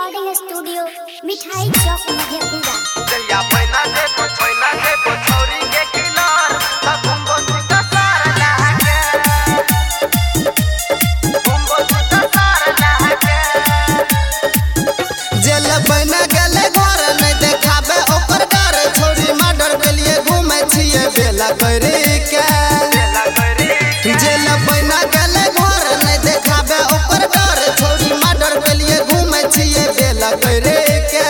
Recording studio मिठाई चौक मधेपुरा। जया पैना दे छोरी के किनार घुमबो सीता सार लहके घुमबो सीता सार लहके जेल बन गेले घर नहीं देखाबे ओकर डर छोरी मर्डर के लिए घूमे छिए बेला करे के जेल बन गेले घर नहीं देखाबे ओकर डर छोरी मर्डर के लिए घूमे छिए बेला करे के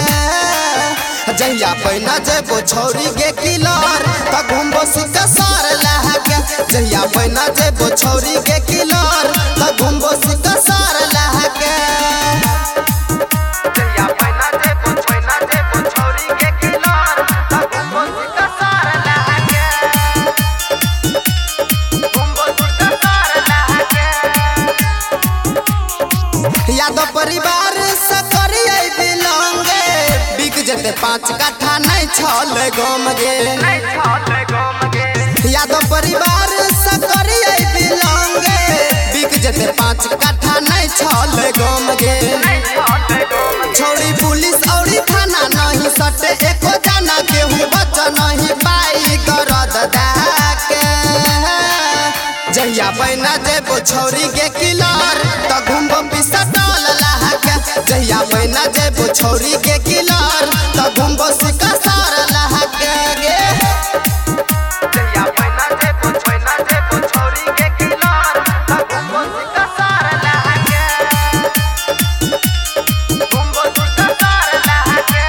जहिया पैना जेबो छोरी के किलर त घुमबो सीता सार लहके जहिया पैना जेबो छोरी के किलर त घुमबो सीता सार लहके जया पैना दे छोरी के किनार घुमबो सीता सार लहके घुमबो सीता सार लहके यादव परिवार से करिए बिलोंगे बिक जते 5 कट्ठा नहीं छल गम गे नहीं छाले गम गे यादव परिवार से करिए बिलोंगे बिक जते 5 कट्ठा नहीं छल गम गे नहीं छाले गम छोड़ी पुलिस और थाना नहीं सटे एको जाना केहू बच नहीं पाई गरद दाके जहिया पैना जेबो छोरी के किलर त घुमबो पिस्तौल लहके जहिया पैना जेबो छोरी के किलर त घुमबो सिक्का सार लहके गे जया पैना दे छोरी के किनार घुमबो सीता सार लहके घुमबो सीता सार लहके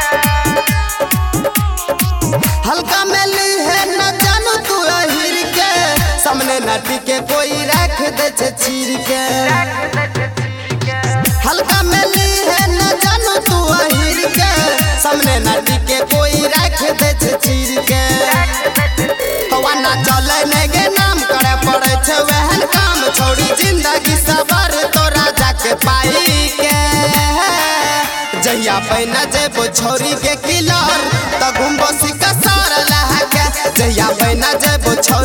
हल्का में ली है न जानू तू अहिर के सामने नटी के कोई रख दे छे चीर के हल्का में ली है न जानू तू अहिर के सामने नटी के कोई रख दे छे चीर के तवा ना चले नेगे नाम करे पड़े छे वहन काम छोड़ी जिंदगी सबर तोरा जाके पाई के जहिया पैना जेबो छोरी के किलर त घुमबो सिक्का सार लहके जहिया पैना जेबो